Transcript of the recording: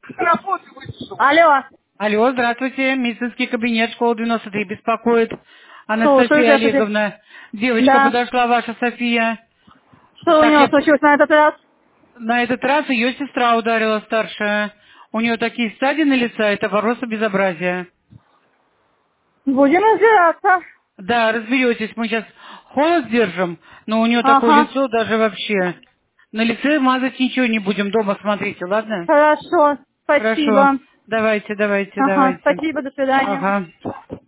Алло, Алло, здравствуйте. Медицинский кабинет школы 93 беспокоит. слушаю, Анастасия здравствуйте. Олеговна. Девочка Да. подошла, ваша София. Что у Так, него случилось на этот раз? на этот раз ее сестра ударила старшая. У нее такие ссадины лица, это просто безобразие. Будем разбираться. Да, разберетесь, мы сейчас холод держим, но у нее такое Ага. лицо даже вообще. На лице мазать ничего не будем, дома смотрите, ладно? Хорошо. Хорошо. Спасибо. Давайте, давайте, Ага. давайте. Спасибо. До свидания. Ага.